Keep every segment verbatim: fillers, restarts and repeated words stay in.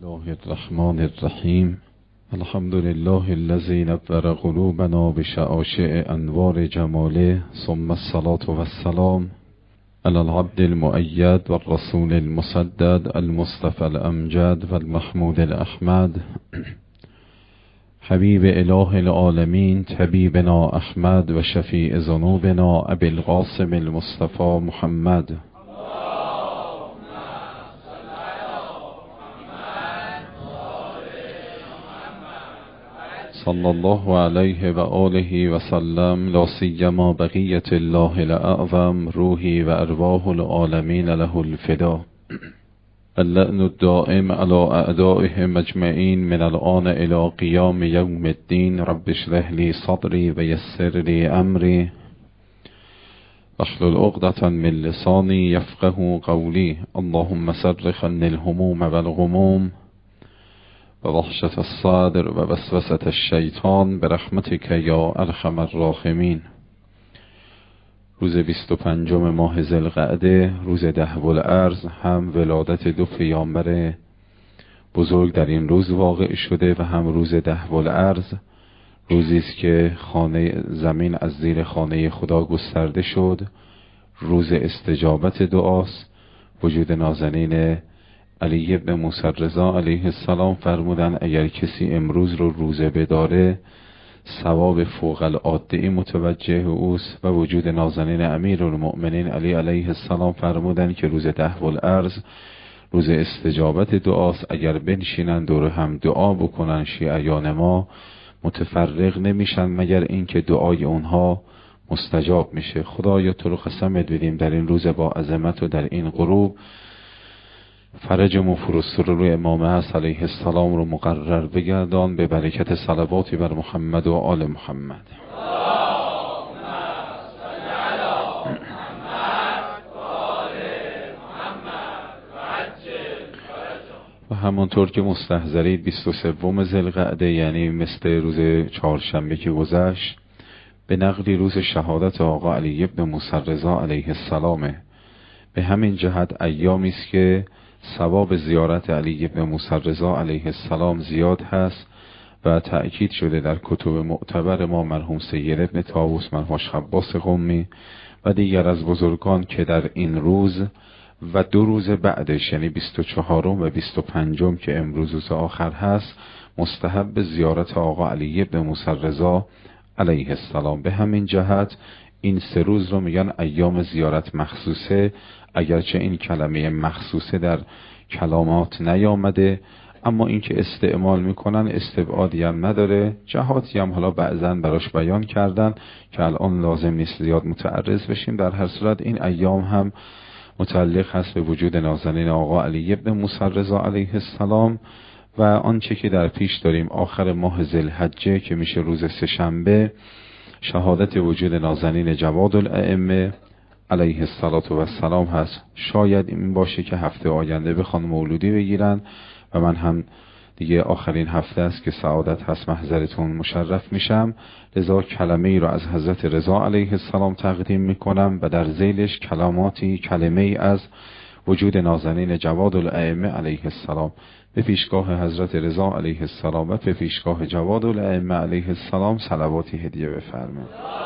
الله الرحمن الرحیم. الحمد لله الذی نور قلوبنا بشعاشع انوار جماله، ثم الصلاة والسلام علی العبد المؤید والرسول المسدد المصطفى الامجد والمحمود الاحمد حبیب اله العالمین طبیبنا احمد و شفیع ذنوبنا ابی القاسم المصطفى محمد. صلی الله علیه و آله و سلم. لا سیما بقیت الله الاعظم روحی و ارواح العالمین له الفدا. اللعن الدائم علی اعدائهم اجمعین من الآن الی قیام یوم الدین. رب اشرح لی صدری و یسر لی امری واحلل عقدة من لسانی یفقهوا قولی. اللهم صرف عني الهموم والغموم و وحشت الصدر و وسوسة الشیطان برحمتک یا ارحم الراحمین. روز بیست و پنجم ماه ذوالقعده، روز دهو الارض، هم ولادت دو پیامبر بزرگ در این روز واقع شده و هم روز دهو الارض، روزی است که خانه زمین از زیر خانه خدا گسترده شد. روز استجابت دعاست. وجود نازنین علی ابن موسی رضا علیه السلام فرمودن اگر کسی امروز رو روزه بداره ثواب فوق العاده متوجه اوست. و وجود نازنین امیرالمؤمنین علی علیه السلام فرمودن که روز دهو الارض روز استجابت دعاست. اگر بنشینن دور هم دعا بکنن شیعیان ما متفرق نمیشن مگر اینکه دعای اونها مستجاب میشه. خدایا تو رو قسمت بدیم در این روز با عظمت و در این غروب فرج مفرست رو روی امام حسن علیه السلام رو مقرر بگردان به برکت صلواتی بر محمد و آل محمد. و همونطور که مستحضرید بیست و سوم ذوالقعده، یعنی مثل روز چهارشنبه که گذشت، به نقلی روز شهادت آقا علی ابن موسی رضا علیه السلامه. به همین جهت ایامی است که ثواب زیارت علی ابن موسی رضا علیه السلام زیاد هست و تأکید شده در کتب معتبر ما مرحوم سید ابن طاووس، مرحوم عباس قمی و دیگر از بزرگان که در این روز و دو روز بعدش، یعنی بیست و چهارم و بیست و پنجم که امروز روز آخر هست، مستحب زیارت آقا علی ابن موسی رضا علیه السلام. به همین جهت این سه روز رو میگن ایام زیارت مخصوصه، اگرچه این کلمه مخصوصه در کلامات نیامده، اما این که استعمال میکنن استبعادی هم نداره. جهاتی هم حالا بعضا براش بیان کردن که الان لازم نیست زیاد متعرض بشیم. در هر صورت این ایام هم متعلق هست به وجود نازنین آقا علی ابن موسی رضا علیه السلام و آنچه که در پیش داریم آخر ماه ذوالحجه که میشه روز سه‌شنبه، شهادت وجود نازنین جواد الائمه علیه السلام هست. شاید این باشه که هفته آینده بخوان مولودی بگیرن و من هم دیگه آخرین هفته است که سعادت هست محضرتون مشرف میشم، لذا کلمه ای رو از حضرت رضا علیه السلام تقدیم میکنم و در ذیلش کلماتی کلمه ای از وجود نازنین جواد الائمه علیه السلام به پیشگاه حضرت رضا علیه السلام و به پیشگاه جواد الائمه علیه السلام صلواتی هدیه بفرمایید.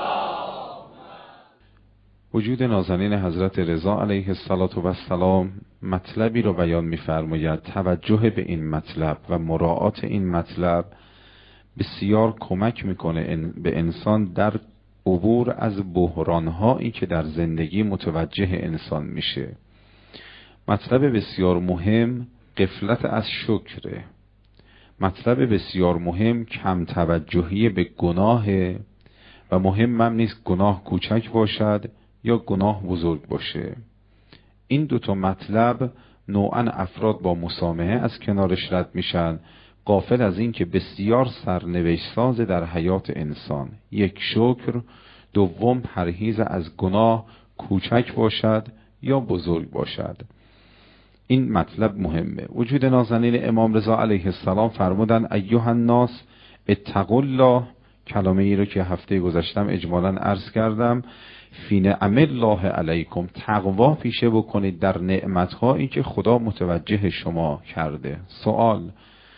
وجود نازنین حضرت رضا علیه السلام مطلبی رو بیان می‌فرماید. توجه به این مطلب و مراعات این مطلب بسیار کمک میکنه به انسان در عبور از بحران‌هایی که در زندگی متوجه انسان میشه. مطلب بسیار مهم غفلت از شکره. مطلب بسیار مهم کم توجهی به گناه و مهم هم نیست گناه کوچک باشد یا گناه بزرگ باشه. این دوتا مطلب نوعا افراد با مسامحه از کنارش رد میشن، غافل از این که بسیار سرنوشت ساز در حیات انسان. یک شکر، دوم پرهیز از گناه کوچک باشد یا بزرگ باشد. این مطلب مهمه. وجود نازنین امام رضا علیه السلام فرمودن ایها الناس اتقوا الله کلمه ای رو که هفته گذشتم اجمالاً عرض کردم، فی نعم الله علیکم، تقوا پیشه بکنید در نعمت‌هایی که خدا متوجه شما کرده. سوال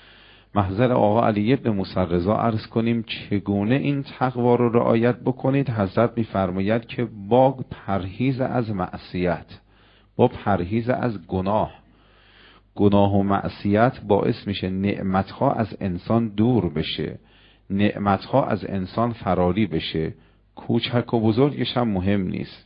محضر آقا علی بن موسی رضا عرض کنیم چگونه این تقوا رو رعایت بکنید؟ حضرت می‌فرماید که با پرهیز از معصیت، با پرهیز از گناه. گناه و معصیت باعث میشه نعمت‌ها از انسان دور بشه، نعمت‌ها از انسان فراری بشه، کوچک و بزرگش هم مهم نیست.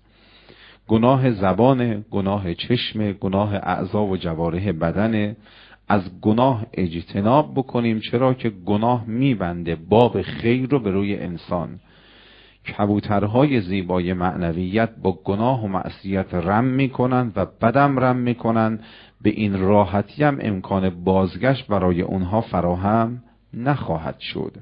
گناه زبان، گناه چشم، گناه اعضا و جوارح بدن. از گناه اجتناب بکنیم، چرا که گناه میبنده باب خیر رو به روی انسان. کبوترهای زیبای معنویت با گناه و معصیت رم میکنن و بدم رم میکنن، به این راحتی هم امکان بازگشت برای اونها فراهم نخواهد شد.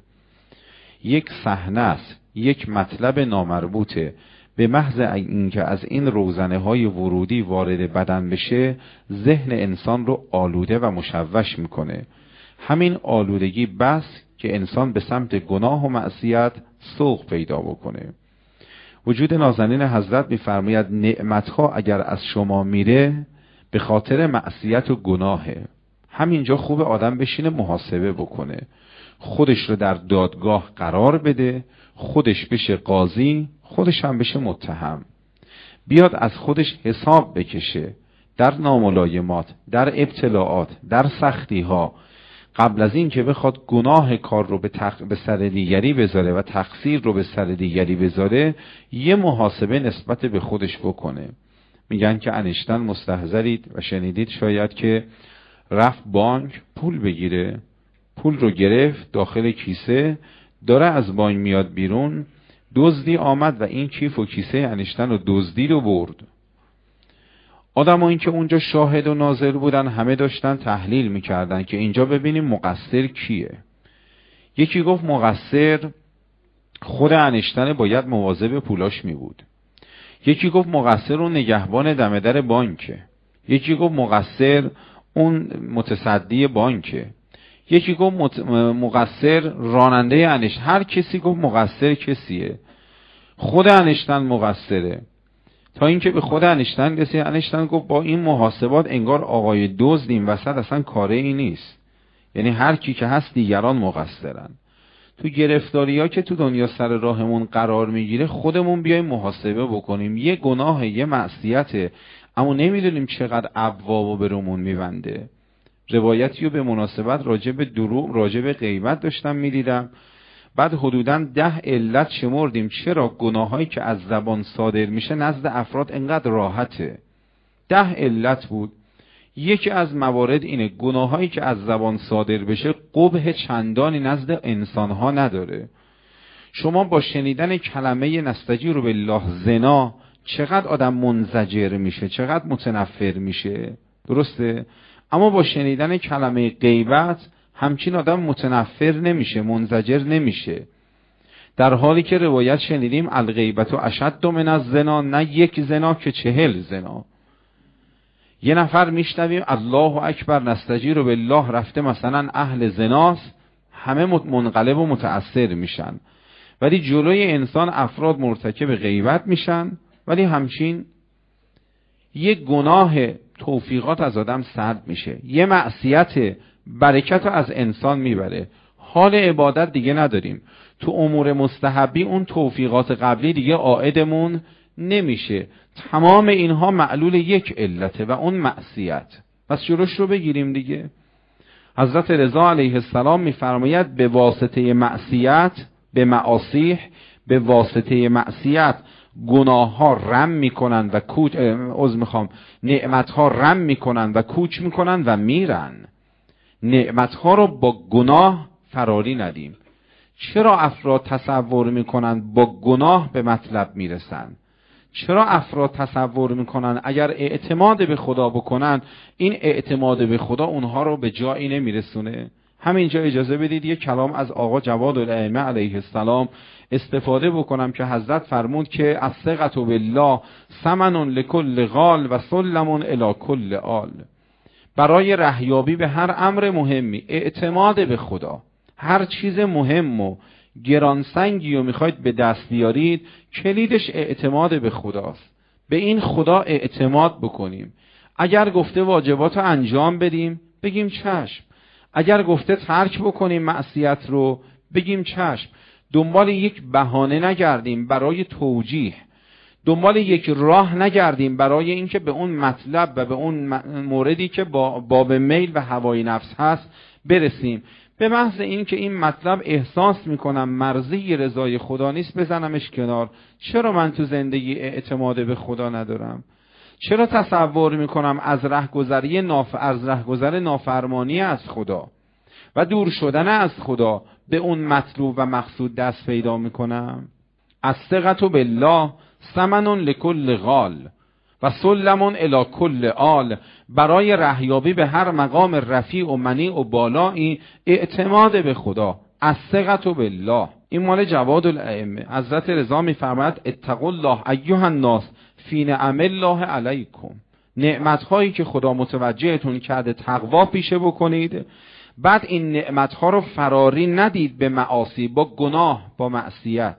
یک صحنه است، یک مطلب نامربوطه، به محض اینکه از این روزنه های ورودی وارد بدن بشه، ذهن انسان رو آلوده و مشوش میکنه. همین آلودگی بس که انسان به سمت گناه و معصیت سوق پیدا بکنه. وجود نازنین حضرت میفرماید نعمتها اگر از شما میره به خاطر معصیت و گناهه. همینجا خوب آدم بشینه محاسبه بکنه، خودش رو در دادگاه قرار بده، خودش بشه قاضی، خودش هم بشه متهم، بیاد از خودش حساب بکشه در ناملایمات، در ابتلاعات، در سختی ها، قبل از این که بخواد گناه کار رو به, تق... به سر دیگری بذاره و تقصیر رو به سر دیگری بذاره، یه محاسبه نسبت به خودش بکنه. میگن که انیشتن مستحضرید و شنیدید شاید که رفت بانک پول بگیره، پول رو گرفت داخل کیسه، داره از بانک میاد بیرون، دزدی آمد و این کیف و کیسه انیشتن رو دزدید و برد. آدم ها این که اونجا شاهد و ناظر بودن همه داشتن تحلیل میکردن که اینجا ببینیم مقصر کیه. یکی گفت مقصر خود انیشتن باید مواظب پولاش میبود. یکی گفت مقصر اون نگهبان دم در بانکه. یکی گفت مقصر اون متصدی بانکه. یکی گفت مقصر راننده انیشتن. هر کسی گفت مقصر کسیه. خود انیشتن مقصره. تا اینکه به خود انیشتن رسید، انیشتن گفت با این محاسبات انگار آقای دزد این وسط اصلا کاره ای نیست. یعنی هر کی که هست دیگران مقصرن. تو گرفتاری ها که تو دنیا سر راهمون قرار میگیره خودمون بیایم محاسبه بکنیم. یه گناه، یه معصیته، اما نمیدونیم چقدر ابوابو به رومون میبنده. روایتی رو به مناسبت راجع به دروغ، راجع به غیبت داشتم میدیدم. بعد حدوداً ده علت شمردیم چرا گناهایی که از زبان صادر میشه نزد افراد انقدر راحته. ده علت بود. یکی از موارد اینه گناهایی که از زبان صادر بشه قبح چندانی نزد انسانها نداره. شما با شنیدن کلمه نستجیر بالله زنا چقدر آدم منزجر میشه، چقدر متنفر میشه، درسته؟ اما با شنیدن کلمه غیبت همچین آدم متنفر نمیشه، منزجر نمیشه. در حالی که روایت شنیدیم الغیبت و اشد من الزنا، نه یک زنا که چهل زنا. یه نفر میشنویم الله اکبر نستجیر بالله رفته مثلا اهل زناست، همه منقلب و متأثر میشن، ولی جلوی انسان افراد مرتکب غیبت میشن، ولی همچین یه گناه توفیقات از آدم سلب میشه، یه معصیت برکت از انسان میبره، حال عبادت دیگه نداریم، تو امور مستحبی اون توفیقات قبلی دیگه عائدمون نمیشه. تمام اینها معلول یک علته و اون معصیت. پس جلوش رو بگیریم دیگه. حضرت رضا علیه السلام میفرماید به واسطه معصیت، به معاصیح، به واسطه معصیت گناه ها رم میکنن و کوچ عذر میخوام نعمت ها رم میکنن و کوچ میکنن و میرن. نعمت ها رو با گناه فراری ندیم. چرا افراد تصور میکنن با گناه به مطلب میرسن؟ چرا افراد تصور میکنن اگر اعتماد به خدا بکنن این اعتماد به خدا اونها رو به جایی نمیرسونه؟ همینجا اجازه بدید یک کلام از آقا جواد الائمه علیه السلام استفاده بکنم که حضرت فرمود که الثقة بالله ثمن لکل غال و سلم الی کل آل. برای رهیابی به هر امر مهمی اعتماد به خدا، هر چیز مهم و گرانسنگی رو میخواید به دست بیارید، کلیدش اعتماد به خداست. به این خدا اعتماد بکنیم. اگر گفته واجبات رو انجام بدیم، بگیم چشم. اگر گفته ترک بکنیم معصیت رو، بگیم چشم. دنبال یک بهانه نگردیم برای توجیه، دنبال یک راه نگردیم برای اینکه به اون مطلب و به اون موردی که با باب میل و هوای نفس هست برسیم. به محض این که این مطلب احساس میکنم مرضی رضای خدا نیست، بزنمش کنار. چرا من تو زندگی اعتماد به خدا ندارم؟ چرا تصور میکنم از رهگذری ناف... از رهگذر نافرمانی از خدا و دور شدن از خدا به اون مطلوب و مقصود دست پیدا میکنم؟ الثقة بالله ثمن لکل غال و سلم الی کل آل. برای رهیابی به هر مقام رفیع و منیع و بالایی اعتماد به خدا. الثقة بالله. این مال جواد الائمه. حضرت رضا میفرماید اتقوا الله ایها الناس فی نعم الله علیکم. نعمت‌هایی که خدا متوجهتون کرده تقوا پیشه بکنید. بعد این نعمت‌ها رو فراری ندید به معاصی، با گناه، با معصیت.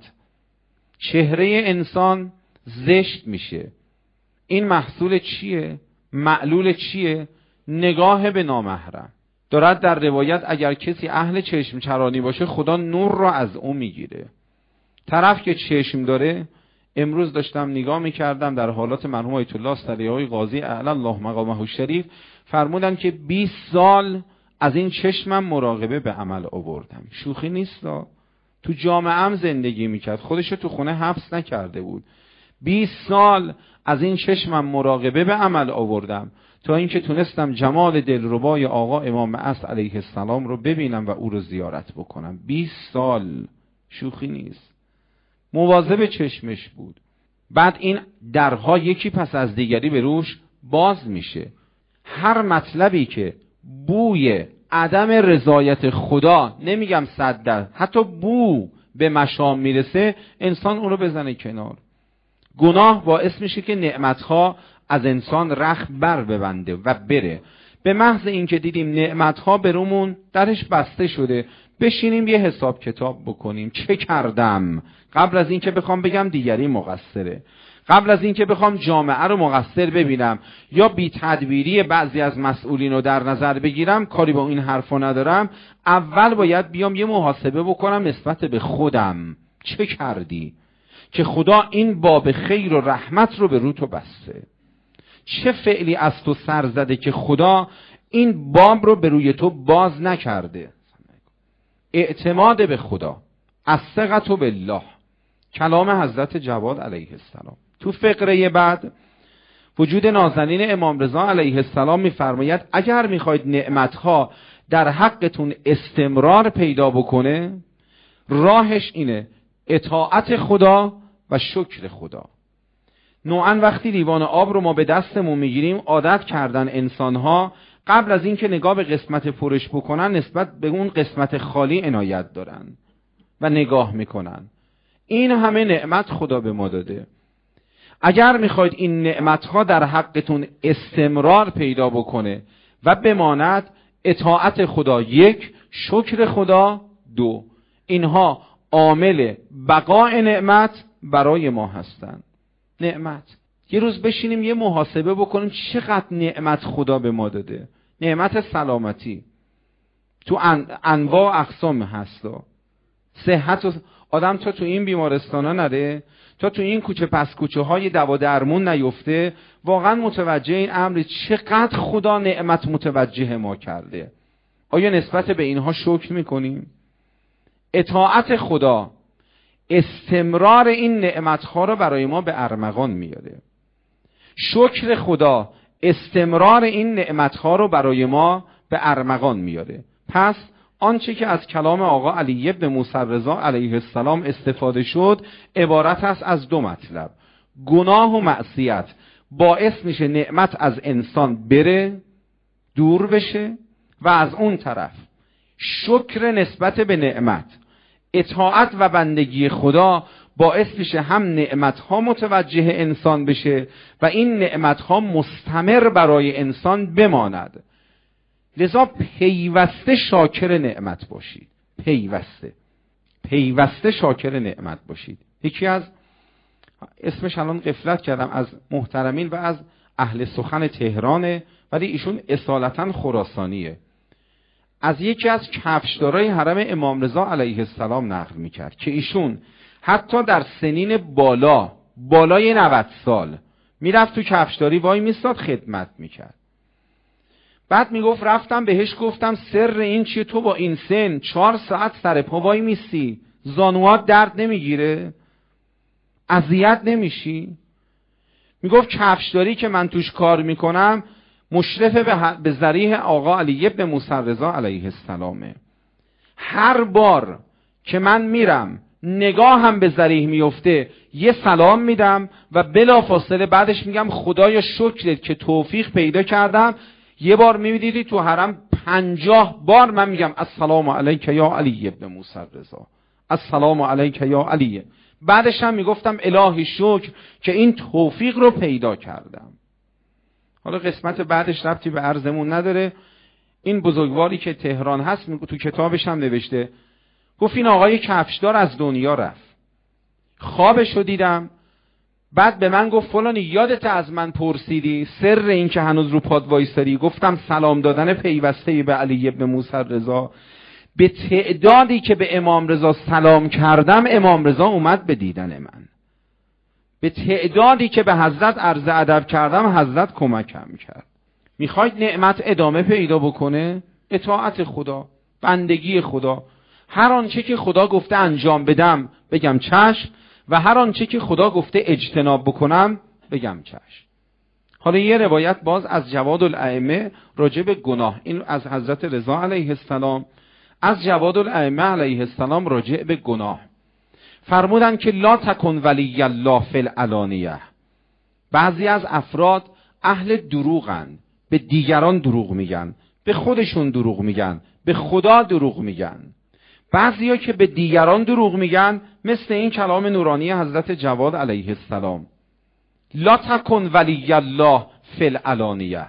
چهره انسان زشت میشه. این محصول چیه؟ معلول چیه؟ نگاه به نامحرم. دارد در روایت اگر کسی اهل چشم چرانی باشه، خدا نور را از اون میگیره. طرف که چشم داره، امروز داشتم نگاه میکردم در حالات مرحوم آیت الله ثریهای قاضی اعلی الله مقامه الشریف، فرمودن که بیست سال از این چشمم مراقبه به عمل آوردم. شوخی نیستا. تو جامعه‌ام زندگی میکرد، خودشو تو خونه حبس نکرده بود. بیست سال از این چشمم مراقبه به عمل آوردم تا اینکه تونستم جمال دلربای آقا امام عصر علیه السلام رو ببینم و او رو زیارت بکنم. بیست سال، شوخی نیست. مواظب چشمش بود. بعد این درها یکی پس از دیگری به روش باز میشه. هر مطلبی که بوی عدم رضایت خدا، نمیگم صد در، حتی بو به مشام میرسه، انسان اون رو بزنه کنار. گناه باعث میشه که نعمتها از انسان رخ بر ببنده و بره. به محض اینکه دیدیم نعمتها برومون درش بسته شده، بشینیم یه حساب کتاب بکنیم. چه کردم؟ قبل از اینکه بخوام بگم دیگری مقصره، قبل از اینکه بخوام جامعه رو مقصر ببینم یا بی تدبیری بعضی از مسئولین رو در نظر بگیرم، کاری با این حرفا ندارم. اول باید بیام یه محاسبه بکنم نسبت به خودم. چه کردی که خدا این باب خیر و رحمت رو به رو تو بسته؟ چه فعلی از تو سر زده که خدا این باب رو به روی تو باز نکرده؟ اعتماد به خدا. الثقة بالله. کلام حضرت جواد علیه السلام. تو فقره بعد وجود نازنین امام رضا علیه السلام میفرماید اگر میخواید نعمتها در حقتون استمرار پیدا بکنه، راهش اینه: اطاعت خدا و شکر خدا. نوعا وقتی لیوان آب رو ما به دستمون میگیریم، عادت کردن انسانها قبل از اینکه نگاه به قسمت پرش بکنن، نسبت به اون قسمت خالی عنایت دارن و نگاه میکنن. این همه نعمت خدا به ما داده. اگر میخواید این نعمتها در حقتون استمرار پیدا بکنه و بماند، اطاعت خدا یک، شکر خدا دو. اینها عامل بقای نعمت برای ما هستند. نعمت، یه روز بشینیم یه محاسبه بکنیم چقدر نعمت خدا به ما داده. نعمت سلامتی تو ان... انواع و اقسام هست. صحت و... آدم تا تو این بیمارستان ها نره، تا تو این کوچه پس کوچه های دوا درمون نیفته، واقعا متوجه این امر چقدر خدا نعمت متوجه ما کرده. آیا نسبت به اینها شکر میکنیم؟ اطاعت خدا استمرار این نعمتها رو برای ما به ارمغان میاره. شکر خدا استمرار این نعمتها رو برای ما به ارمغان میاره. پس آنچه که از کلام آقا علی بن موسی رضا علیه السلام استفاده شد عبارت است از دو مطلب. گناه و معصیت باعث میشه نعمت از انسان بره، دور بشه، و از اون طرف شکر نسبت به نعمت، اطاعت و بندگی خدا باعث میشه هم نعمتها متوجه انسان بشه و این نعمتها مستمر برای انسان بماند. لذا پیوسته شاکر نعمت باشید. پیوسته پیوسته شاکر نعمت باشید. یکی از اسمش الان غفلت کردم، از محترمین و از اهل سخن تهرانه، ولی ایشون اصالتا خراسانیه، از یکی از کفشدارای حرم امام رضا علیه السلام نقل میکرد که ایشون حتی در سنین بالا بالای نود سال میرفت تو کفشداری وای میستاد خدمت میکرد. بعد میگفت رفتم بهش گفتم سر این چیه، تو با این سن چهار ساعت سر پا وای میستی، زانوات درد نمیگیره؟ اذیت نمیشی؟ میگفت کفشداری که من توش کار میکنم مشرف به ذریح آقا علی ابن موسی رضا علیه السلامه. هر بار که من میرم نگاه هم به ذریح میفته یه سلام میدم و بلا فاصله بعدش میگم خدایا شکرت که توفیق پیدا کردم. یه بار میبینیدی تو حرم پنجاه بار من میگم السلام علیک یا علی ابن موسی رضا، السلام علیک یا علی. بعدش هم میگفتم الهی شکر که این توفیق رو پیدا کردم. حالا قسمت بعدش ربطی به عرضمون نداره. این بزرگواری که تهران هست تو کتابش هم نوشته، گفت این آقای کفشدار از دنیا رفت، خوابش رو دیدم، بعد به من گفت فلانی یادت از من پرسیدی سر این که هنوز رو پاد وایساری؟ گفتم سلام دادن پیوسته به علی ابن موسی رضا. به تعدادی که به امام رضا سلام کردم امام رضا اومد به دیدن من، به تعدادی که به حضرت عرض ادب کردم حضرت کمکم کرد. میخواید نعمت ادامه پیدا بکنه؟ اطاعت خدا، بندگی خدا. هر آنچه که خدا گفته انجام بدم بگم چشم، و هر آنچه که خدا گفته اجتناب بکنم بگم چشم. حالا یه روایت باز از جواد الائمه راجع به گناه، این از حضرت رضا علیه السلام، از جواد الائمه علیه السلام راجع به گناه فرمودن که لا تکن ولی الله فی العلانیه. بعضی از افراد اهل دروغن، به دیگران دروغ میگن، به خودشون دروغ میگن، به خدا دروغ میگن. بعضیا که به دیگران دروغ میگن مثل این کلام نورانی حضرت جواد علیه السلام، لا تکن ولی الله فی العلانیه.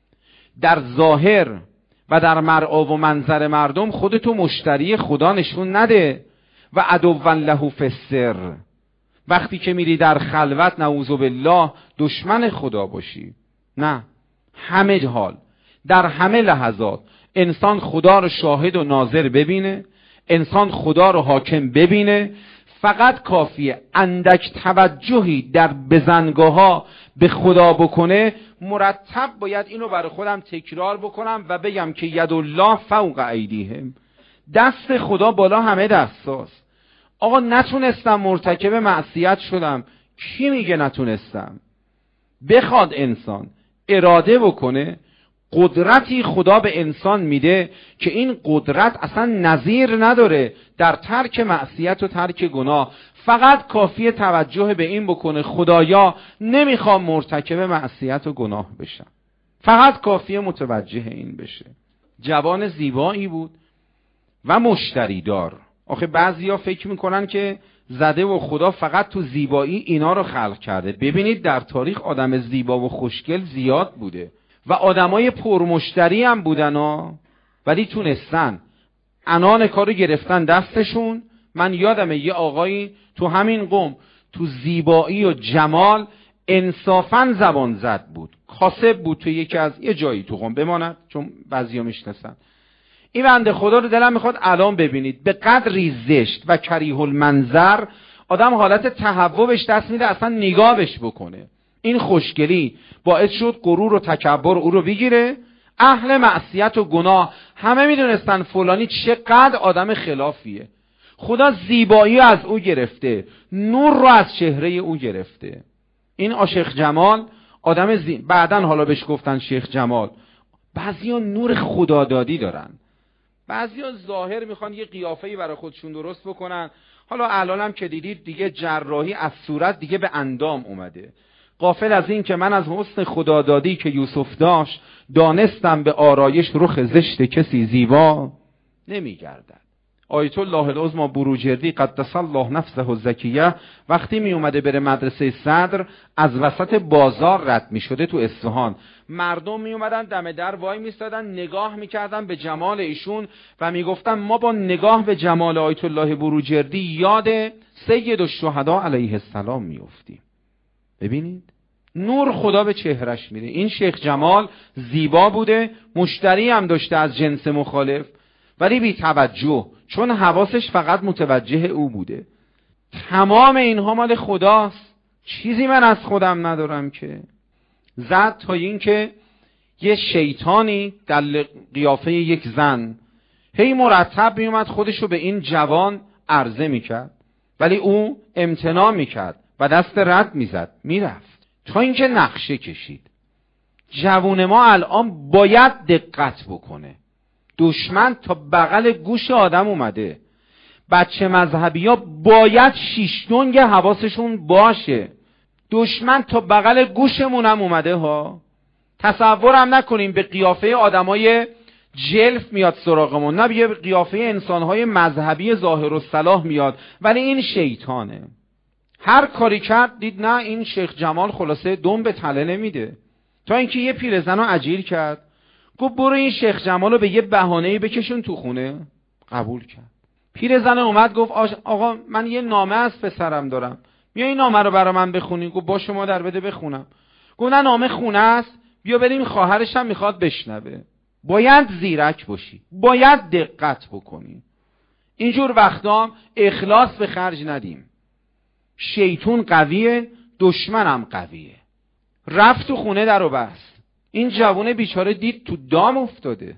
در ظاهر و در مرعا و منظر مردم خودتو مشتری خدا نشون نده و عدوا له فی السر. وقتی که میری در خلوت نعوذ بالله دشمن خدا باشی. نه، همه حال در همه لحظات انسان خدا رو شاهد و ناظر ببینه، انسان خدا رو حاکم ببینه. فقط کافیه اندک توجهی در بزنگاه ها به خدا بکنه. مرتب باید اینو برای خودم تکرار بکنم و بگم که ید الله فوق ایدیهم، دست خدا بالا همه دستاست. آقا نتونستم مرتکب معصیت شدم، کی میگه نتونستم؟ بخواد انسان اراده بکنه، قدرتی خدا به انسان میده که این قدرت اصلا نظیر نداره در ترک معصیت و ترک گناه. فقط کافیه توجه به این بکنه خدایا نمیخوام مرتکب معصیت و گناه بشم. فقط کافیه متوجه این بشه. جوان زیبایی بود و مشتری دار. آخه بعضیا فکر میکنن که زده و خدا فقط تو زیبایی اینا رو خلق کرده. ببینید در تاریخ آدم زیبا و خوشگل زیاد بوده و آدمای پرمشتری هم بودن ها، ولی تونستن عنان کارو گرفتن دستشون. من یادمه یه آقایی تو همین قوم تو زیبایی و جمال انصافاً زبان زد بود، کاسب بود تو یکی از یه جایی تو قوم بماند چون بعضیا میشناسن. این بنده خدا رو دلم میخواد الان ببینید، به قدری زشت و کریه المنظر آدم حالت تهوع دست میده اصلا نگاهش بکنه. این خوشگلی باعث شد غرور و تکبر او رو بگیره. اهل معصیت و گناه همه میدونستن فلانی چقدر آدم خلافیه. خدا زیبایی از او گرفته، نور رو از چهره او گرفته. این آشیخ جمال آدم زی... بعدن حالا بهش گفتن شیخ جمال. بعضیا نور خدادادی دارن، بعضیا ظاهر میخوان یه قیافه‌ای برای خودشون درست بکنن. حالا الان هم که دیدید دیگه جراحی از صورت دیگه به اندام اومده. غافل از این که من از حسن خدادادی که یوسف داشت دانستم به آرایش رخ زشت کسی زیبا نمیگردد. آیت الله العظمی بروجردی قدس الله نفسه الزکیه وقتی می اومده بره مدرسه صدر، از وسط بازار رد می شده تو اصفهان، مردم می اومدن دم در وای می استادن، نگاه می کردن به جمال ایشون و می گفتن ما با نگاه به جمال آیت الله بروجردی یاد سید الشهدا علیه السلام می افتیم. ببینید نور خدا به چهرش میره. این شیخ جمال زیبا بوده، مشتری هم داشته از جنس مخالف، ولی بی توجه، چون حواسش فقط متوجه او بوده. تمام اینها مال خداست، چیزی من از خودم ندارم که. زد تا این که یه شیطانی در قیافه یک زن هی مرتب میومد خودشو به این جوان عرضه میکرد، ولی او امتناع میکرد و دست رد میزد میرفت، تا اینکه نقشه کشید. جوون ما الان باید دقت بکنه. دشمن تا بغل گوش آدم اومده. بچه مذهبی ها باید شیشتونگ حواسشون باشه. دشمن تا بغل گوشمون هم اومده ها. تصورم نکنیم به قیافه آدمای جلف میاد سراغمون، نه به قیافه انسانهای مذهبی ظاهر و صلاح میاد، ولی این شیطانه. هر کاری کرد دید نه این شیخ جمال خلاصه دم به تله نمیده، تا اینکه یه پیرزن رو اجیر کرد، گفت برو این شیخ جمال رو به یه بهانه‌ای بکشون تو خونه. قبول کرد. پیرزن اومد گفت آقا من یه نامه از پسرم دارم، بیا این نامه رو برا من بخونی. گفت با شما در بده بخونم. گفت نه نامه خونه است، بیا بریم خواهرش هم میخواد بشنوه. باید زیرک باشی، باید دقت بکنی. اینجور وقتا اخلاص به خرج ندیم. شیطون قویه، دشمنم قویه. رفت تو خونه درو بست. این جوونه بیچاره دید تو دام افتاده.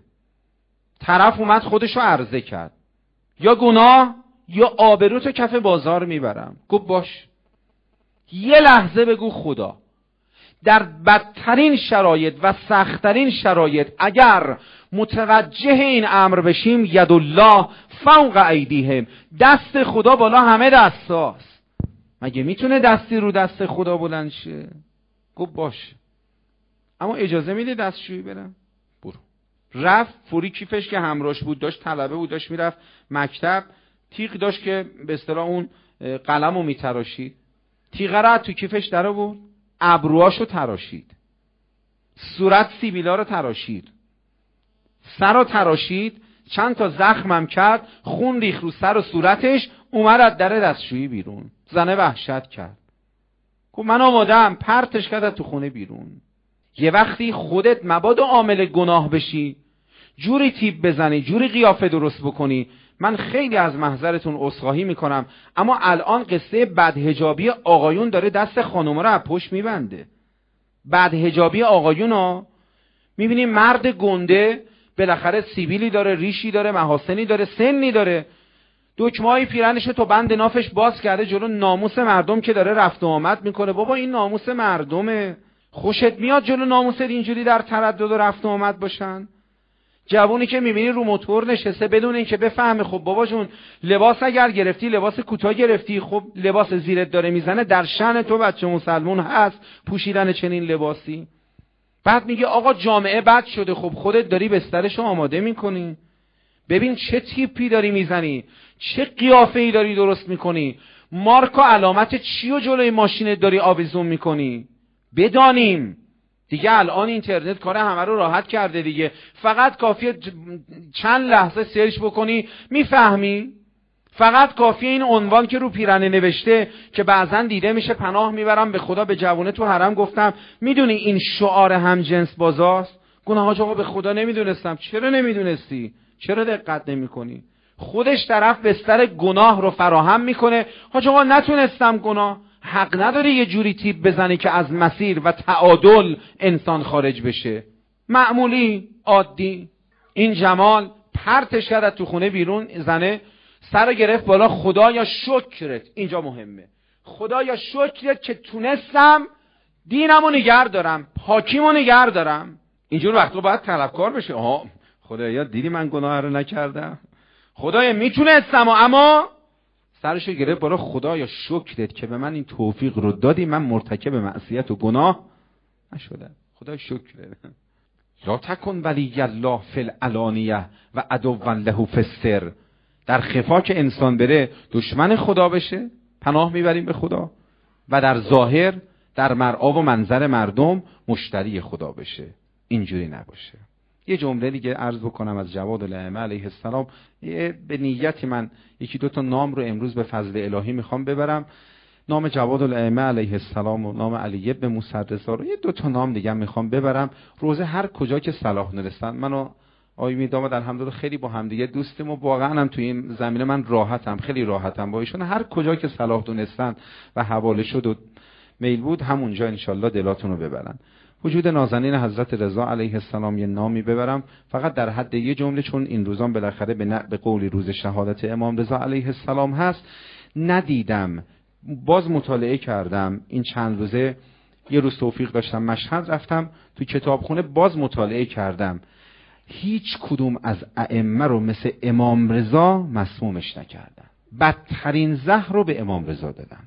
طرف اومد خودشو عرضه کرد، یا گناه یا آبرو تو کف بازار میبرم. گفت باش. یه لحظه بگو خدا در بدترین شرایط و سختترین شرایط اگر متوجه این امر بشیم، ید الله فوق ایدیهم، دست خدا بالا همه دستاست. مگه میتونه دستی رو دست خدا بلند شه؟ گفت باش، اما اجازه میده دستشویی برم؟ برو. رفت. فوری کیفش که همراهش بود، داشت طلبه بود، داشت میرفت مکتب، تیغ داشت که به اصطلاح اون قلمو میتراشید، تیغ را تو کیفش در آورد، ابروهاشو تراشید، صورت سیبیلا رو تراشید، سر رو تراشید، چند تا زخمم کرد، خون ریخت رو سر و صورتش، اومد از در دستشویی بیرون. زنه وحشت کرد، گفت من آمادم، پرتش کرد تو خونه بیرون. یه وقتی خودت مبادا عامل گناه بشی، جوری تیپ بزنی، جوری قیافه درست بکنی. من خیلی از محضرتون عذرخواهی میکنم، اما الان قصه بدحجابی آقایون داره دست خانوما رو از پشت میبنده. بدحجابی آقایون ها میبینیم مرد گنده بالاخره سیبیلی داره، ریشی داره، محاسنی داره، سنی داره، دکمه‌های پیرنشو تو بند نافش باز کرده جلو ناموس مردم که داره رفت و آمد میکنه. بابا این ناموس مردمه، خوشت میاد جلو ناموست اینجوری در تردد و رفت و آمد باشن؟ جوونی که میبینی رو موتور نشسته بدون اینکه بفهمه خب بابا جون لباس اگر گرفتی لباس کوتاه گرفتی، خب لباس زیرت داره میزنه، در شأن تو بچه مسلمون هست پوشیدن چنین لباسی. بعد میگه آقا جامعه بد شده. خب خودت داری بسترشو آماده میکنی. ببین چه تیپی داری میزنی، چه قیافه‌ای داری درست میکنی، مارک و علامت چی و جلوی ماشینت داری آویزون میکنی. بدانیم دیگه الان اینترنت کار همه رو راحت کرده دیگه، فقط کافیه چند لحظه سرچ بکنی میفهمی. فقط کافیه این عنوان که رو پیرنه نوشته که بعضن دیده میشه، پناه میبرم به خدا به جوونه تو حرم گفتم میدونی این شعار هم جنس بازاست؟ گناه ها آقا به خدا نمیدونستم. چرا نمیدونستی؟ چرا دقت نمی کنی؟ خودش طرف بستر گناه رو فراهم میکنه. حاج آقا نتونستم گناه. حق نداره یه جوری تیپ بزنی که از مسیر و تعادل انسان خارج بشه. معمولی عادی. این جمال پرتش کرد تو خونه بیرون، زنه سر گرفت بالا، خدایا شکرت، اینجا مهمه، خدایا شکرت که تونستم دینمو نگه دارم، پاکیمو نگه دارم. اینجور وقتا باید طلبکار بشه. آها خدایا دیدی من گناه رو نکردم، خدایا میتونستم اما سرشو گرفت بالا، خدایا شکرت که به من این توفیق رو دادی، من مرتکب معصیت و گناه نشدم. خدایا شکرت. لا تکن ولی الله فی العلانیه و عدوا له فی السر. در خفا که انسان بره دشمن خدا بشه، پناه میبریم به خدا، و در ظاهر در مرعا و منظر مردم مشتری خدا بشه. اینجوری نباشه. یه جمله دیگه عرض بکنم از جواد الائمه علیه السلام. به نیتی من یکی دو تا نام رو امروز به فضل الهی میخوام ببرم. نام جواد الائمه علیه السلام و نام علی بن موسی رضا رو، یه دو تا نام دیگه میخوام ببرم. روزه هر کجا که صلاح نرسن، منو آقای میرداماد الحمدلله خیلی با هم دیگه دوستیم و واقعا هم توی این زمینه من راحتم، خیلی راحتم با ایشون. هر کجا که صلاح دونستن و حواله شد و میل بود، همونجا انشالله دلاتون رو ببرن. وجود نازنین حضرت رضا علیه السلام یه نامی ببرم، فقط در حد یه جمله، چون این روزان بالاخره به به قولی روز شهادت امام رضا علیه السلام هست. ندیدم، باز مطالعه کردم این چند روزه، یه روز توفیق داشتم مشهد رفتم تو کتابخونه، باز مطالعه کردم، هیچ کدوم از ائمه رو مثل امام رضا مسمومش نکردن. بدترین زهر رو به امام رضا دادن.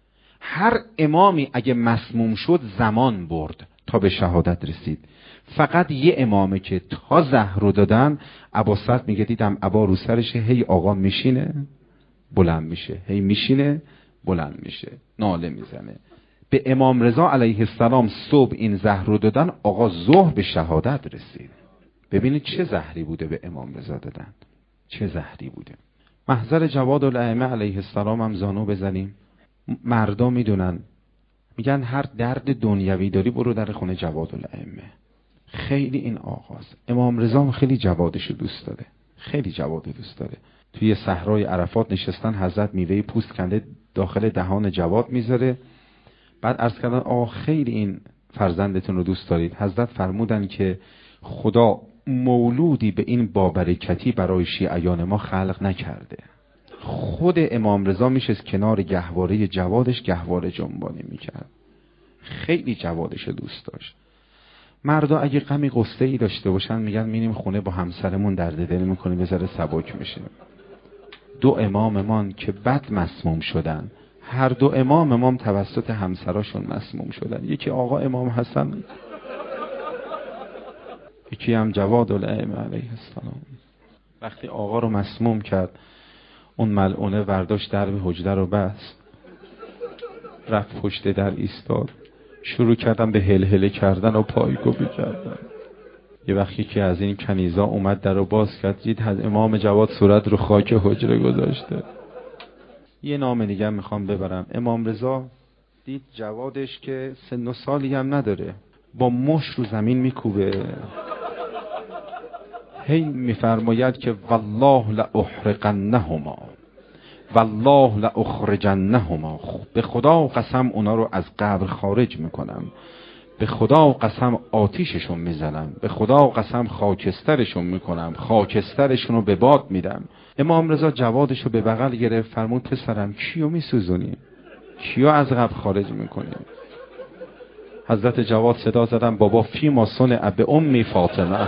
هر امامی اگه مسموم شد زمان برد تا به شهادت رسید. فقط یه امامه که تا زهر رو دادن، ابا سعد میگه دیدم ابا رو سرشه، هی آقا میشینه بلند میشه، هی میشینه بلند میشه، ناله میزنه. به امام رضا علیه السلام صبح این زهر رو دادن، آقا ظهر به شهادت رسید. ببینید چه زهری بوده به امام رضا دادن، چه زهری بوده. محضر جواد الائمه علیه السلام هم زانو بزنیم. مردم میدونن، میگن هر درد دنیوی داری برو در خونه جواد الائمه. خیلی این آغاز امام رضا خیلی جوادشو دوست داره، خیلی جواد دوست داره. توی صحرای عرفات نشستن، حضرت میوه پوست کنده داخل دهان جواد میذاره. بعد عرض کردن آه خیلی این فرزندتون رو دوست دارید. حضرت فرمودن که خدا مولودی به این بابرکتی برای شیعیان ما خلق نکرده. خود امام رضا میشست کنار گهواره جوادش، گهواره جنبانی میکرد. خیلی جوادش دوست داشت. مردا اگه غمی قصه ای داشته باشن میگن میریم خونه با همسرمون درد دل میکنیم بذاره سبک میشه. دو اماممان که بد مسموم شدن، هر دو امام امام توسط همسراشون مسموم شدن. یکی آقا امام حسن، یکی هم جواد الائمه علیه السلام. وقتی آقا رو مسموم کرد، اون ملعونه ورداشت درب حجره رو بست، رفت پشت در ایستاد، شروع کردن به هلهله کردن و پایگویی کردن. یه وقتی که از این کنیزا اومد در رو باز کرد، دید امام جواد صورت رو خاک حجره گذاشته. یه نام دیگه میخوام ببرم. امام رضا دید جوادش که سن و سالی هم نداره، با مش رو زمین میکوبه، هی میفرماید که والله لأحرقنهما والله لأخرجنهما، به خدا قسم اونا رو از قبر خارج میکنم، به خدا قسم آتیششون میزنم، به خدا قسم خاکسترشون میکنم، خاکسترشون رو به باد میدم. امام رضا جوادش رو به بغل گرفت، فرمود پسرم کیو میسوزونی؟ کیو از قبر خارج میکنی؟ حضرت جواد صدا زدن بابا فی ما صنع به امی فاطمه،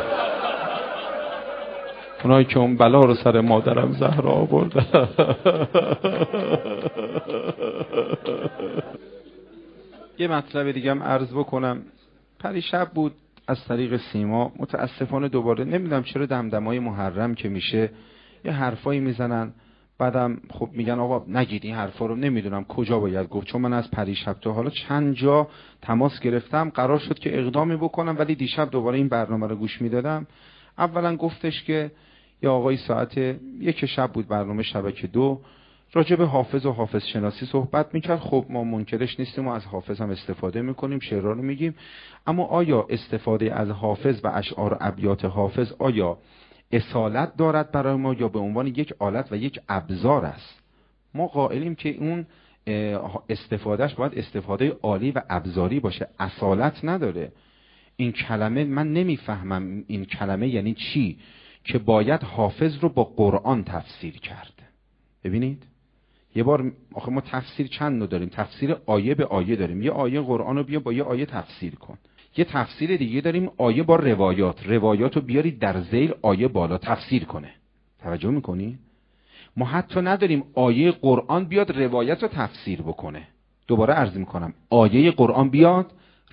اونایی که اون بلا رو سر مادرم زهرا آورده. یه مطلب دیگه هم عرض بکنم. پریشب بود از طریق سیما، متاسفانه دوباره نمیدونم چرا دمدمای محرم که میشه یه حرفایی میزنن، بعدم خب میگن آقا نگید این حرفا رو، نمیدونم کجا باید گفت، چون من از پریشب تا حالا چند جا تماس گرفتم، قرار شد که اقدامی بکنم، ولی دیشب دوباره این برنامه رو گوش میدادم. اولا گفتش که یا آقای ساعت یک شب بود برنامه شبکه دو، راجع به حافظ و حافظ شناسی صحبت میکرد. خب ما منکرش نیستیم و از حافظ هم استفاده میکنیم، شعرها رو میگیم، اما آیا استفاده از حافظ و اشعار و ابیات حافظ آیا اصالت دارد برای ما یا به عنوان یک آلت و یک ابزار است؟ ما قائلیم که اون استفادهش باید استفاده عالی و ابزاری باشه، اصالت نداره. این کلمه من نمیفهمم این کلمه یعنی چی که باید حافظ رو با قرآن تفسیر کرد. ببینید یه بار آخه ما تفسیر چند نوع داریم، تفسیر آیه به آیه داریم، یه آیه قرآن رو بیا با یه آیه تفسیر کن. یه تفسیر دیگه داریم آیه با روایات، روایات رو بیاری در ذیل آیه بالا تفسیر کنه. توجه میکنی؟ ما حتی نداریم آیه قرآن بیاد روایت رو تفسیر بکنه. دوباره عرض میکنم آیه قرآن بیاد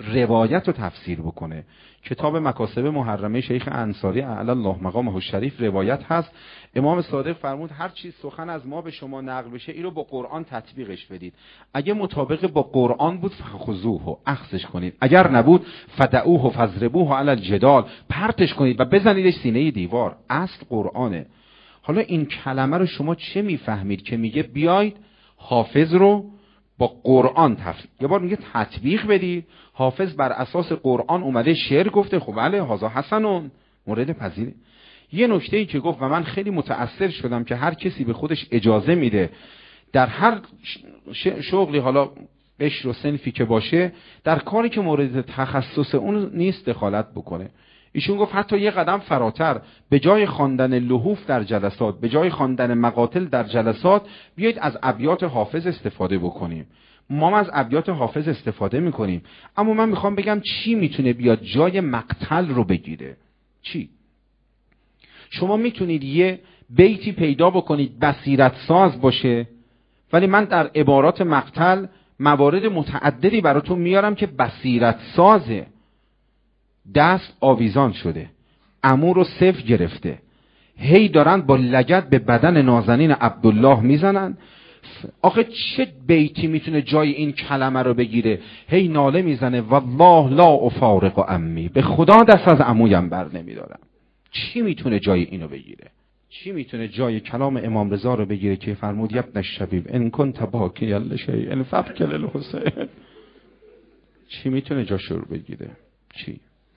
روایت رو تفسیر بکنه. کتاب مکاسب محرمه شیخ انصاری اعلی الله مقامه الشریف روایت هست. امام صادق فرمود هر چیز سخن از ما به شما نقل بشه این رو با قرآن تطبیقش بدید. اگه مطابق با قرآن بود فخذوه و اخذش کنید، اگر نبود فدعوه و فضربوه علی الجدال، پرتش کنید و بزنیدش سینه دیوار. اصل قرآنه. حالا این کلمه رو شما چه میفهمید که میگه بیاید حافظ رو با قرآن تفسیر، یه بار میگه تطبیق بدید. حافظ بر اساس قرآن اومده شعر گفته، خب بله هذا حسنون، مورد پذیره. یه نکته ای که گفت و من خیلی متأثر شدم که هر کسی به خودش اجازه میده در هر شغلی، حالا قشر و صنفی که باشه، در کاری که مورد تخصص اون نیست دخالت بکنه. ایشون گفت حتی یه قدم فراتر، به جای خواندن لحوف در جلسات، به جای خواندن مقاتل در جلسات، بیایید از ابیات حافظ استفاده بکنیم. ما از ابیات حافظ استفاده میکنیم، اما من میخوام بگم چی میتونه بیاد جای مقتل رو بگیره. چی؟ شما میتونید یه بیتی پیدا بکنید بصیرت ساز باشه، ولی من در عبارات مقتل موارد متعددی براتون میارم که بصیرت سازه. دست آویزان شده، عمو رو صفر گرفته، هی دارن با لگد به بدن نازنین عبدالله میزنن. آخه چه بیتی میتونه جای این کلمه رو بگیره؟ هی ناله میزنه والله لا افارق عمی، به خدا دست از عمویم بر نمیدارم. چی میتونه جای اینو بگیره؟ چی میتونه جای کلام امام رضا رو بگیره که فرمود یبن الشبیب ان کنت باکیا لشیء فابکی للحسین؟ چی میتونه جاشو رو بگیره؟ چی؟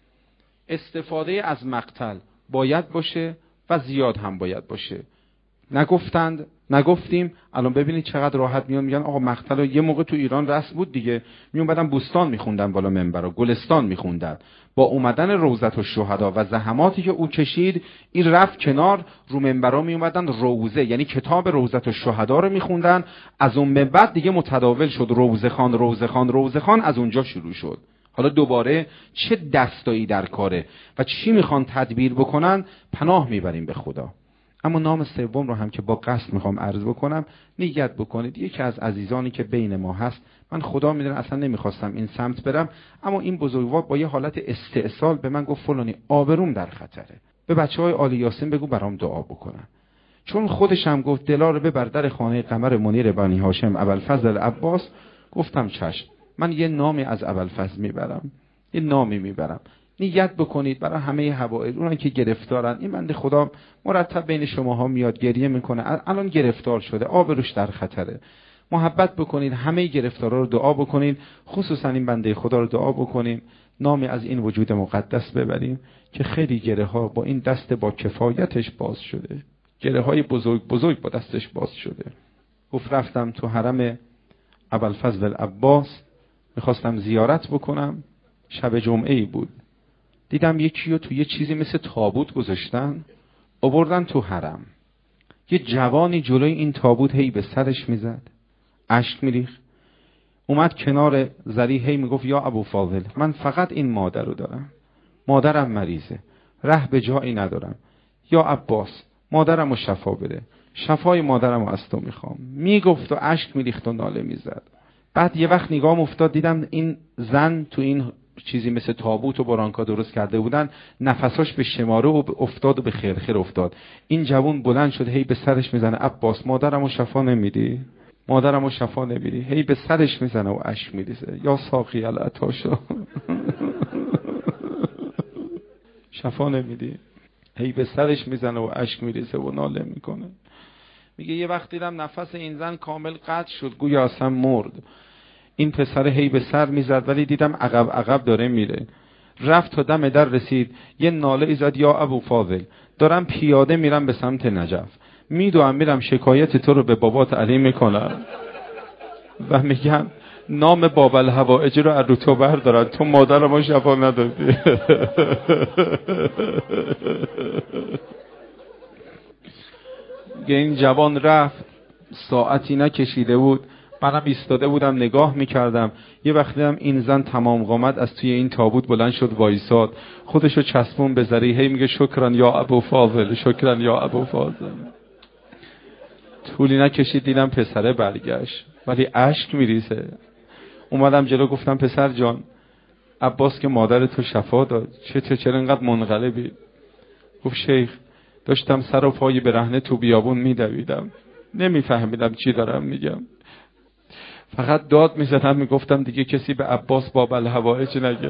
استفاده از مقتل باید باشه و زیاد هم باید باشه. نگفتند نگفتیم، الان ببینید چقدر راحت میان میگن آقا مقتل رو، یه موقع تو ایران رسم بود دیگه، میون بعدن بوستان میخوندن بالا منبر و گلستان میخوندن. با اومدن روضت الشهدا و زحماتی که او کشید، این رفت کنار، رو منبرا میومدن روزه، یعنی کتاب روضت الشهدا رو میخوندن. از اون به بعد دیگه متداول شد روزه خان روزه خان روزه خان، از اونجا شروع شد. حالا دوباره چه دستایی در کاره و چی میخوان تدبیر بکنن، پناه میبریم به خدا. اما نام سوم رو هم که با قصد میخوام عرض بکنم، نیت بکنید. یکی از عزیزانی که بین ما هست، من خدا میدونه اصلا نمیخواستم این سمت برم، اما این بزرگوار با یه حالت استئصال به من گفت فلانی آبروم در خطره، به بچه های آل یاسین بگو برام دعا بکنن. چون خودش هم گفت دلا رو ببر در خانه قمر منیر بنی هاشم ابوالفضل عباس، گفتم چشم. من یه نامی از ابوالفضل میبرم، یه نامی میبرم. نیت بکنید برای همه حوائج، اونان که گرفتارن. این بنده خدا مرتب بین شماها میاد گریه میکنه، الان گرفتار شده، آبروش در خطره. محبت بکنید، همه گرفتارا رو دعا بکنید، خصوصا این بنده خدا رو دعا بکنیم نامی از این وجود مقدس ببریم که خیلی گره ها با این دست با کفایتش باز شده، گره های بزرگ بزرگ با دستش باز شده. گفت رفتم تو حرم ابوالفضل عباس، میخواستم زیارت بکنم، شب جمعه ای بود، دیدم یکی رو تو یه چیزی مثل تابوت گذاشتن، آوردن تو حرم. یه جوانی جلوی این تابوت هی به سرش میزد، اشک میریخت. اومد کنار ذریح هی میگفت یا ابوفاضل، من فقط این مادر رو دارم، مادرم مریضه، ره به جایی ندارم، یا عباس مادرم رو شفا بده، شفای مادرم رو از تو میخوام. میگفت و اشک میریخت و ناله میزد. بعد یه وقت نگام افتاد، دیدم این زن تو این چیزی مثل تابوت و برانکا درست کرده بودن، نفساش به شماره و افتاد و به خرخر افتاد. این جوون بلند شد هی به سرش میزنه عباس مادرمو شفا نمیدی، مادرمو شفا نمیدی، هی به سرش میزنه و اشک میریزه. یا ساقی العطاشا شفا نمیدی، هی به سرش میزنه و اشک میریزه و ناله میکنه. میگه یه وقت دیدم نفس این زن کامل قطع شد، گویا اصلا مرد. این پسر هی به سر میزد، ولی دیدم عقب عقب داره میره. رفت تا دم در رسید، یه ناله ای زد یا ابوفاضل، دارم پیاده میرم به سمت نجف، میدوام میرم شکایت تو رو به بابات علی میکنم و میگم نام باب الحوائج رو از رو تو بردارن، تو مادرمو شفا ندادی. این جوان رفت، ساعتی نکشیده بود، منم ایستاده بودم نگاه میکردم. یه وقتی هم این زن تمام قامت از توی این تابوت بلند شد وایساد، خودشو چسبون به ذریحه، میگه شکران یا ابوفاضل، شکران یا ابوفاضل. طولی نکشید دیدم پسره برگشت، ولی اشک میریزه. اومدم جلو گفتم پسر جان، عباس که مادر تو شفا داد، چه چه چرا اینقدر منقلبی؟ گفت شیخ داشتم سر و پای برهنه تو بیابون میدویدم، نمیفهمیدم چی دارم میگم، فقط داد میزدم میگفتم دیگه کسی به عباس باب الهوائج نگه.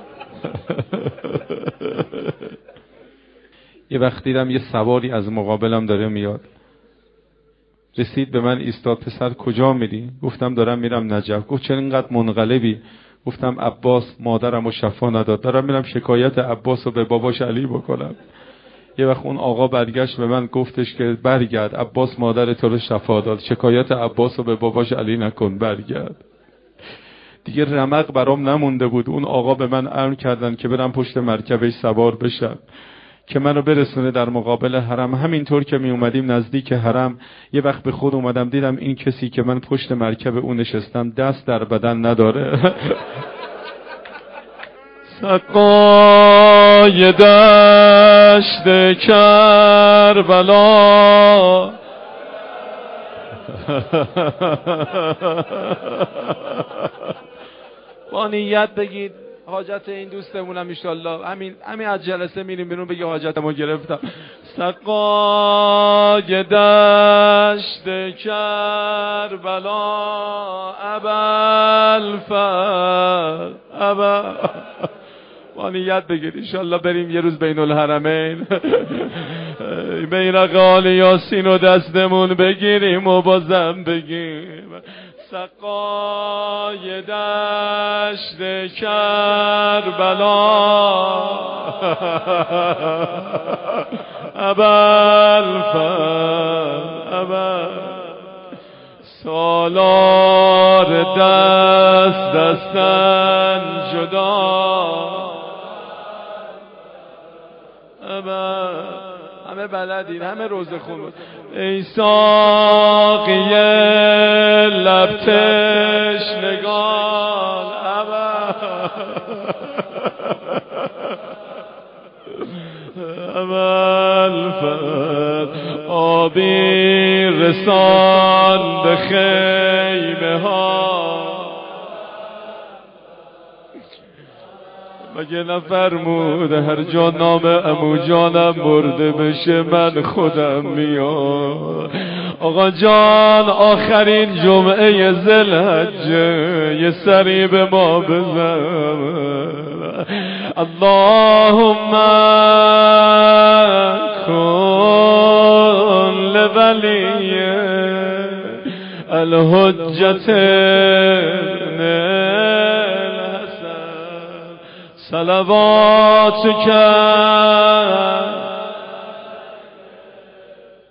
یه وقت دیدم یه سواری از مقابلم داره میاد، رسید به من ایستاد، پسر کجا میری؟ گفتم دارم میرم نجف. گفت چرا اینقدر منقلبی؟ گفتم عباس مادرمو شفا نداد، دارم میرم شکایت عباس رو به باباش علی بکنم. یه وقت اون آقا برگشت به من گفتش که برگرد، عباس مادر تو رو شفا داد، شکایت عباس رو به باباش علی نکن، برگرد. دیگه رمق برام نمونده بود. اون آقا به من امر کردن که برم پشت مرکبش سوار بشم که منو برسونه در مقابل حرم. همینطور که می اومدیم نزدیک حرم، یه وقت به خود اومدم دیدم این کسی که من پشت مرکب اون نشستم دست در بدن نداره. سقای دشت کربلا با نیت بگید حاجت این دوستمونم انشالله همین همین از جلسه میریم بیرون بگی حاجتمو گرفتم. سقای دشت کربلا ابوالفضل ابا با نیت بگید انشالله بریم یه روز بین الحرمین بیرق آل یاسین و دستمون بگیریم و بازم بگیم سقای دشت کربلا ابوالفضل ابا سالار دست دستن جدا همه بلدین، همه روزه خون. ای ساقی لب تشنگان ابوالفضل آبی رسان به خیمه ها. مگه نفرمود هر جا نام عمو جانم برده بشه من خودم میام؟ آقا جان آخرین جمعه ذوالحجه یه سری به ما بزن. اللهم کن لولی الحجة صلواتك